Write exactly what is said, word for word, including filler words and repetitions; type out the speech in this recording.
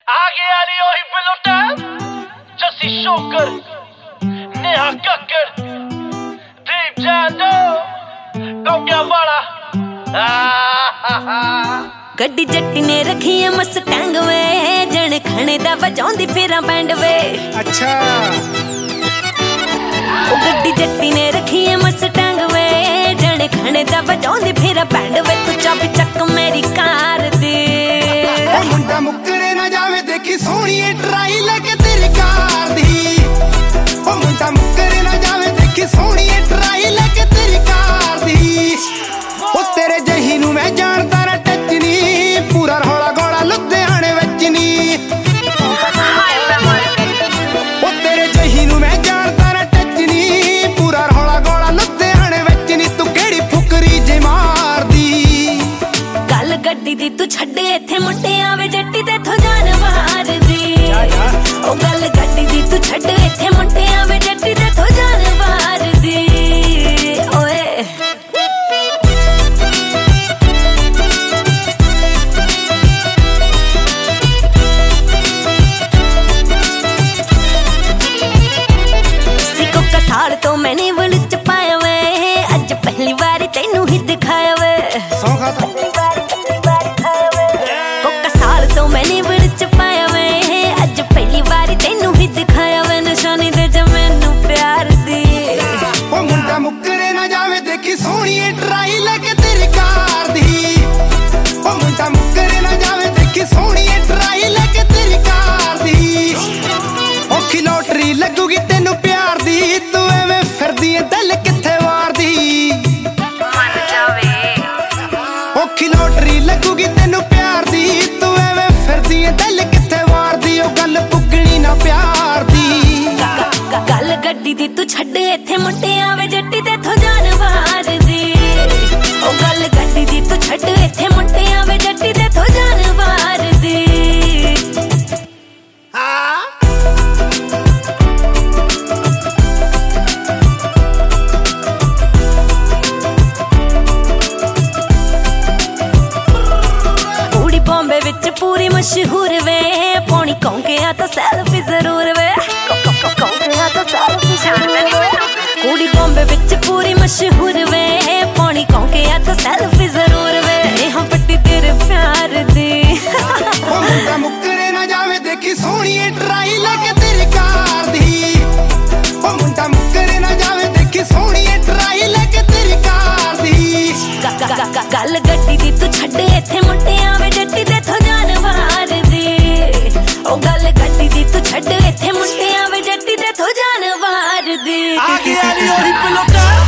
आगे आली ओही पिलोटा जसी शोकर नेहा कक्कड़ दीप जानो गौया वाला गड्डी जट्टी ने रखी है मस्टैंग वे जने खाने दा वजाउंदी फेरा बैंड वे। अच्छा ओ गड्डी जट्टी ने रखी है मस्टैंग वे जने खाने दा वजाउंदी फेरा बैंड वे। तू चाबी चक मेरी कार दे ओ मुंडा मुकरे ना जावे देखी सोहणी ट्राई लगे तेरी कार दी। ओ मुंडा मुकरे ना जावे देखी सोहणी ट्राई लगे तेरी कार दी। ओ तेरे जही नू मैं जानदा ना टच नी पूरा रौला गोला लुधियाने विच नी। ओ तेरे जही नू मैं जानदा ना टच नी पूरा रौला गोला लुधियाने विच नी। तू केड़ी फुकरी जे मारदी गल गड्डी दी तू छड्डे इत्थे मुंडे आवे जट्टी ते थो जान मार दी। ओ गल गड्डी दी तू छड्डे इत्थे मुंडे आवे जट्टी ते थो जान मार दी। ओए साल तो मैंने वलच पाया वे अज पहली बार तेनू ही दिखाया वे। साल तो मैंने वलच पाया वे अज पहली बार तेनू ही दिखाया वे। निशानी दे जा मैनू प्यार दी। ओ मुंडा मुकरे ना जावे देखी सोहणी ट्राई लगे तेरी कार दी। ओ मुंडा मुकरे ना जावे देखी सोहणी ट्राई लगे तेरी कार दी। औखी लॉटरी लगूगी तेनू प्यार दी। तू एवें फिरदी ऐ दिल किथे वारदी मन जावे। औखी लॉटरी लगूगी तेनू प्यार दी। तू एवें फिरदी ऐ दिल किथे वारदी। ओ गल पुगणी ना प्यार दी। गल गड्डी दी तू छड्डे इत्थे मुंडे आवे जट्टी ते थो जान मार दी। ओ गल गड्डी दी तू छड्डे इत्थे मुंडे आवे जट्टी ते थो जान मार दी। बॉम्बे विच पूरी मशहूर वे पौनी कौंकिया तो सेल्फी जरूर वे। कुड़ी बॉम्बे विच पूरी मशहूर वे पौनी कौंकिया तो सेल्फी जरूर वे। यहाँ पट्टी तेरे प्यार दी। ओ मुंडा मुकरे ना जावे देखी सोहणी ट्राई लगे तेरी कार दी। ओ मुंडा मुकरे ना जावे देखी सोहणी ट्राई लगे तेरी कार दी। गल गड्डी दी तू छड्डे इत्थे मुंडे आवे जट्टी ते थो जान मार दी। ओ गल गड्डी दी तू छड्डे इत्थे मुंडे आवे जट्टी ते थो जान मार दी। आगे आली ओही पिलोटा